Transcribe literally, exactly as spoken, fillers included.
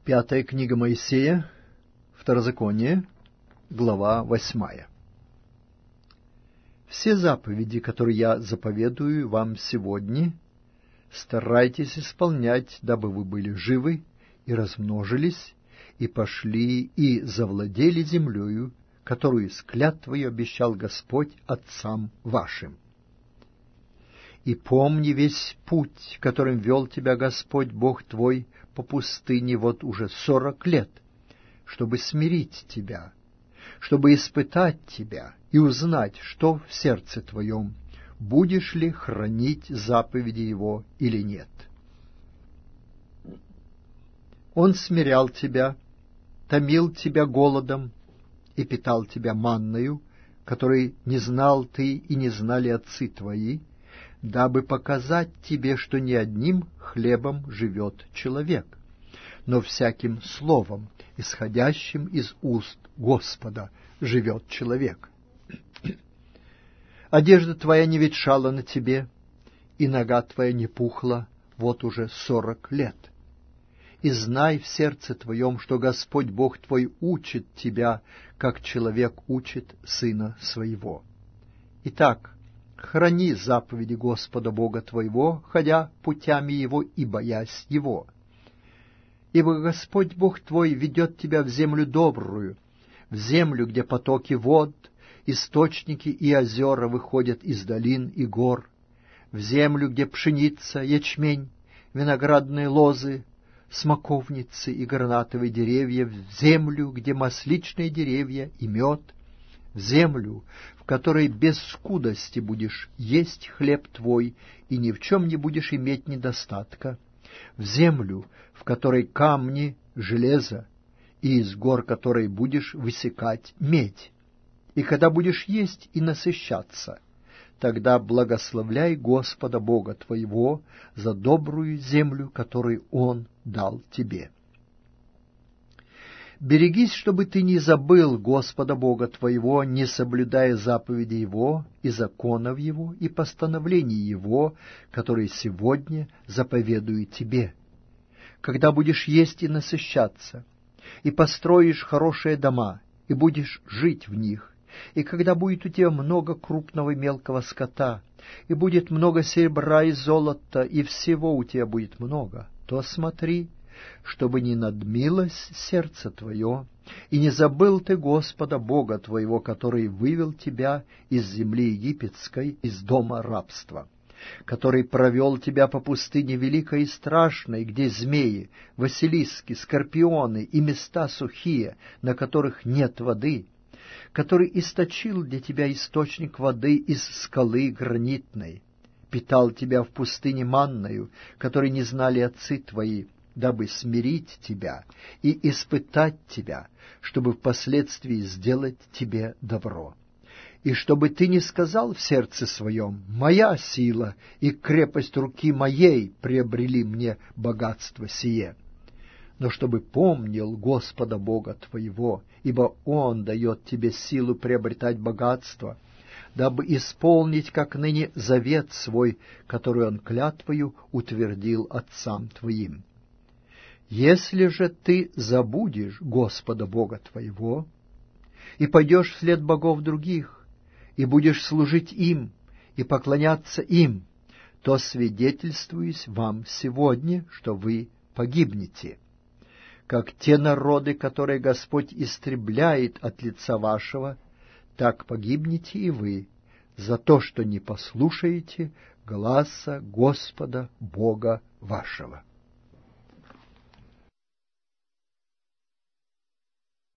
Пятая книга Моисея, Второзаконие, глава восьмая. Все заповеди, которые я заповедую вам сегодня, старайтесь исполнять, дабы вы были живы и размножились, и пошли и завладели землею, которую с клятвою обещал Господь отцам вашим. И помни весь путь, которым вел тебя Господь Бог твой по пустыне вот уже сорок лет, чтобы смирить тебя, чтобы испытать тебя и узнать, что в сердце твоем, будешь ли хранить заповеди Его или нет. Он смирял тебя, томил тебя голодом и питал тебя манною, которой не знал ты и не знали отцы твои, дабы показать тебе, что не одним хлебом живет человек, но всяким словом, исходящим из уст Господа, живет человек. Одежда твоя не ветшала на тебе, и нога твоя не пухла вот уже сорок лет. И знай в сердце твоем, что Господь Бог твой учит тебя, как человек учит сына своего. Итак, храни заповеди Господа Бога твоего, ходя путями Его и боясь Его. Ибо Господь Бог твой ведет тебя в землю добрую, в землю, где потоки вод, источники и озера выходят из долин и гор, в землю, где пшеница, ячмень, виноградные лозы, смоковницы и гранатовые деревья, в землю, где масличные деревья и мед, в землю, в которой без скудости будешь есть хлеб твой и ни в чем не будешь иметь недостатка, в землю, в которой камни, железо, и из гор которой будешь высекать медь. И когда будешь есть и насыщаться, тогда благословляй Господа Бога твоего за добрую землю, которую Он дал тебе. Берегись, чтобы ты не забыл Господа Бога твоего, не соблюдая заповеди Его и законов Его и постановлений Его, которые сегодня заповедую тебе. Когда будешь есть и насыщаться, и построишь хорошие дома, и будешь жить в них, и когда будет у тебя много крупного и мелкого скота, и будет много серебра и золота, и всего у тебя будет много, то смотри, чтобы не надмилось сердце твое, и не забыл ты Господа Бога твоего, который вывел тебя из земли египетской, из дома рабства, который провел тебя по пустыне великой и страшной, где змеи, василиски, скорпионы и места сухие, на которых нет воды, который источил для тебя источник воды из скалы гранитной, питал тебя в пустыне манною, которой не знали отцы твои, дабы смирить тебя и испытать тебя, чтобы впоследствии сделать тебе добро. И чтобы ты не сказал в сердце своем: «Моя сила и крепость руки моей приобрели мне богатство сие», но чтобы помнил Господа Бога твоего, ибо Он дает тебе силу приобретать богатство, дабы исполнить, как ныне, завет свой, который Он клятвою утвердил отцам твоим. Если же ты забудешь Господа Бога твоего и пойдешь вслед богов других, и будешь служить им и поклоняться им, то свидетельствуюсь вам сегодня, что вы погибнете, как те народы, которые Господь истребляет от лица вашего, так погибнете и вы за то, что не послушаете гласа Господа Бога вашего.